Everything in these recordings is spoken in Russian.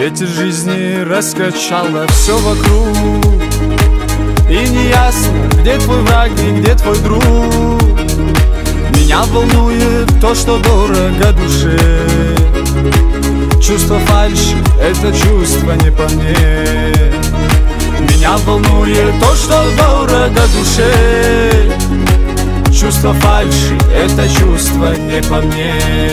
Ветер жизни раскачало все вокруг, и неясно, где твой враг и где твой друг. Меня волнует то, что дорого душе. Чувство фальши — это чувство не по мне. Меня волнует то, что дорого душе. Чувство фальши — это чувство не по мне.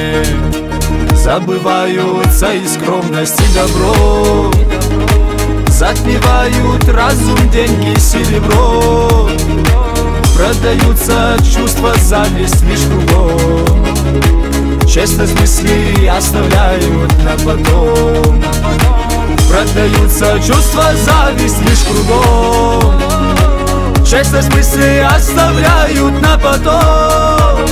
Забываются и скромность, и добро. Затмевают разум, деньги, серебро. Продаются чувства, зависть лишь кругом. Честность мыслей оставляют на потом. Продаются чувства, зависть лишь кругом. Честность мыслей оставляют на потом.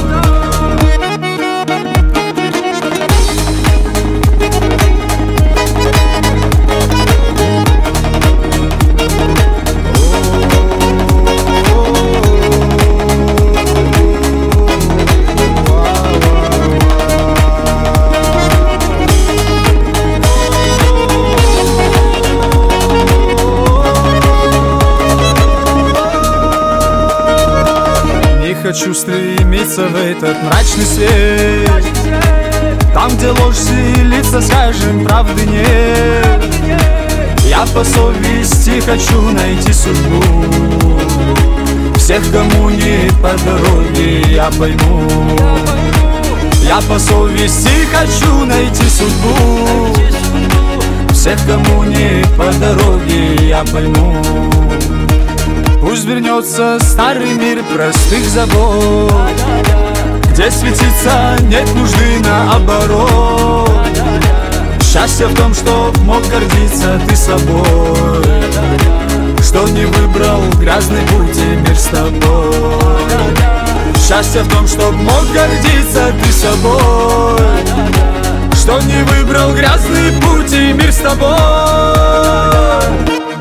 Хочу стремиться в этот мрачный свет, там, где ложь селится, скажем, правды нет. Я по совести хочу найти судьбу. Всех, кому не по дороге, я пойму. Я по совести хочу найти судьбу. Всех, кому не по дороге, я пойму. Пусть вернется старый мир простых забот, где светиться нет нужды наоборот. Счастье в том, что мог гордиться ты собой, что не выбрал грязный путь и мир с тобой. Счастье в том, что мог гордиться ты собой, что не выбрал грязный путь и мир с тобой.